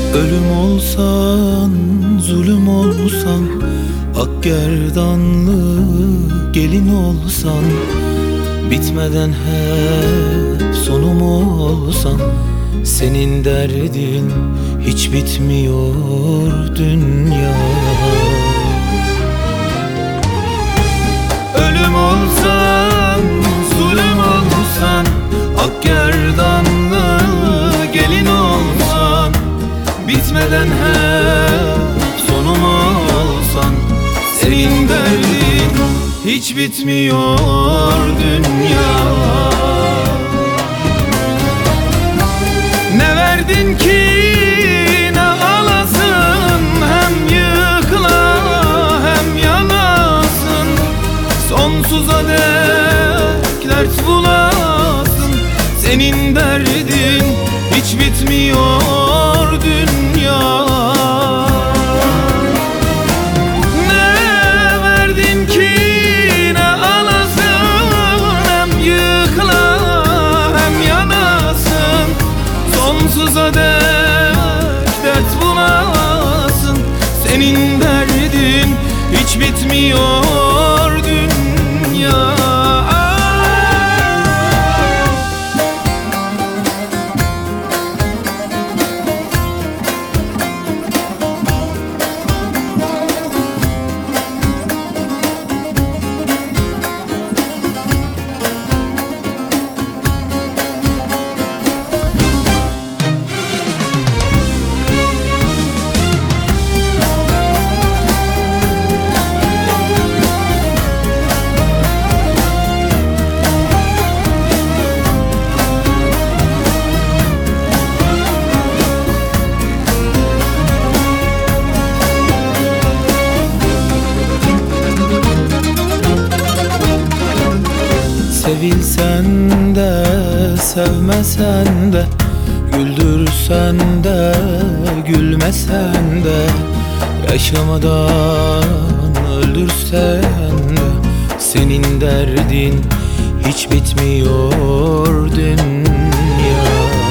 Ölüm olsan, zulüm olsan, ak gerdanlı gelin olsan, bitmeden hep sonum olsan, senin derdin hiç bitmiyor dünya. Ölüm olsan, zulüm olsan, ak gerdanlı gelin olsan, bitmeden hep sonum olsan, senin derdin hiç bitmiyor dünya. Ne verdin ki ne alasın, hem yıkıla hem yanasın, sonsuza dek dert bulasın, senin derdin hiç bitmiyor dünya. Ne verdin ki ne alasın, hem yıkıla hem yanasın, sonsuza dek dert bulasın, senin derdin hiç bitmiyor dünya. Sevilsen de sevmesen de, güldürsen de gülmesen de, yaşamadan öldürsen de, senin derdin hiç bitmiyor dünya.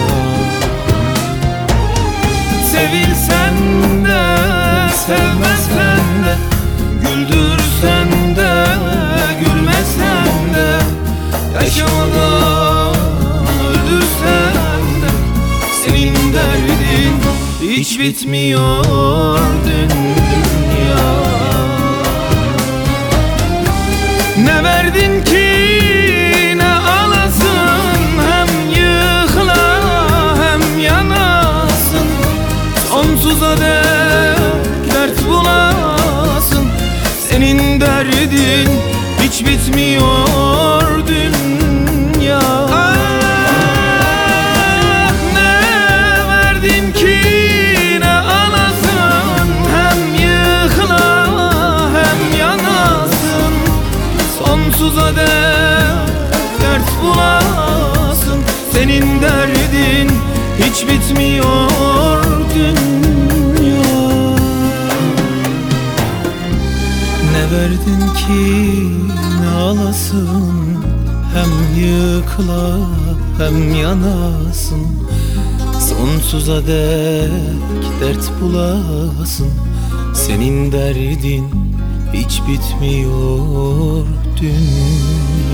Sevilsen de sevmesen de, güldürsen de gülmesen de, yaşamadan öldürsen de, senin derdin hiç bitmiyor dünya. Ne verdin ki ne alasın, hem yıkıla hem yanasın, sonsuza dek dert bulasın, senin derdin hiç bitmiyor dünya. Ne verdin ki ne alasın, hem yıkıla hem yanasın, sonsuza dek dert bulasın, senin derdin hiç bitmiyor dünya. Ne verdin ki ne alasın, hem yıkıla hem yanasın, sonsuza dek dert bulasın, senin derdin hiç bitmiyor dünya.